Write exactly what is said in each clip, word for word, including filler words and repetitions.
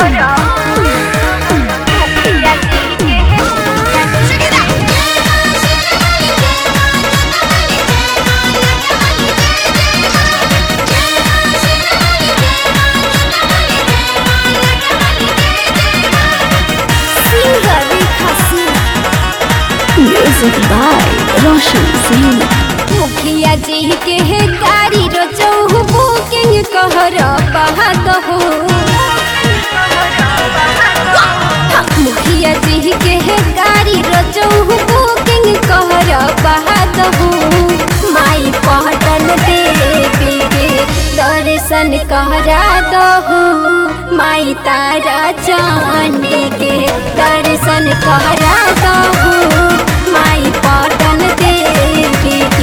Music by Roshan Singh. मुखिया जी के है गाड़ी रोजो बुकिंग कहर बहाद हो। मुखिया जी के है गाड़ी रोजो बुकिंग कहर बहाद हो। माई पहटन देवी के दर्शन कहरा दहो। माई तारा चांदी के दर्शन कहरा दहो। माई पहटन देवी के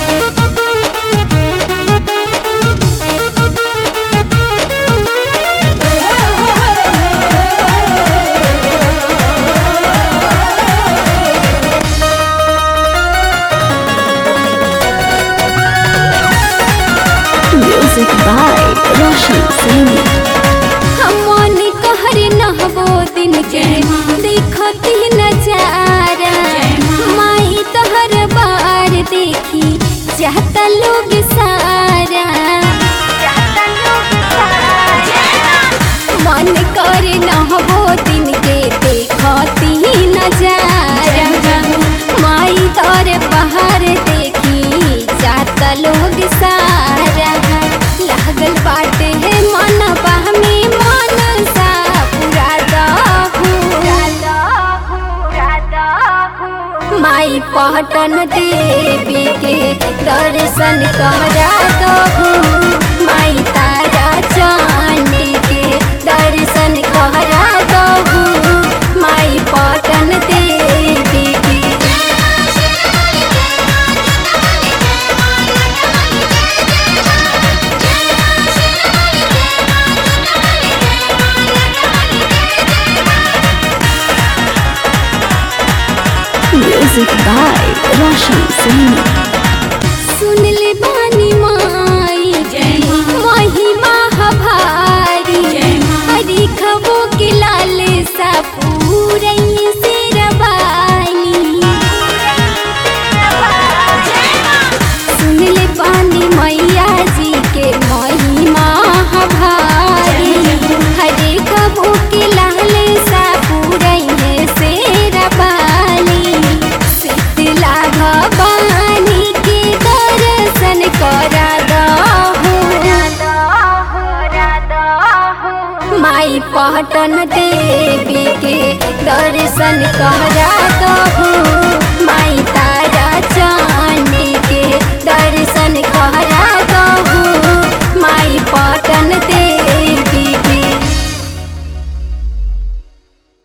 Music by Roshan Singh. मन कहर नहबो दिन के देखती नजारा। माई तहर बार देखी चाहता लोग सारा। मन कर नहबो दिन के देखती नजारा। माई तोर बाहर देखी चाहता लोग सारा। लागल बाटे है मन बहमी मन सा पूरा दहू। माई पहटन देवी के दर्शन करा दहू। माई तारा चांदी के दर्शन करा दहू। माई पहटन देवी के Music by Roshan Singh. सुन ले बानी माई महिमा हभारी। हरी खबो के लाल सा पूरई से रवानी। सुन ले बानी मैया जी के महिमा हभारी। हरी खबो के लाल सा पूरई से रवानी। शीतला भवानी के दर्शन करा दहू। माई पहटन देवी के दर्शन करा दहू।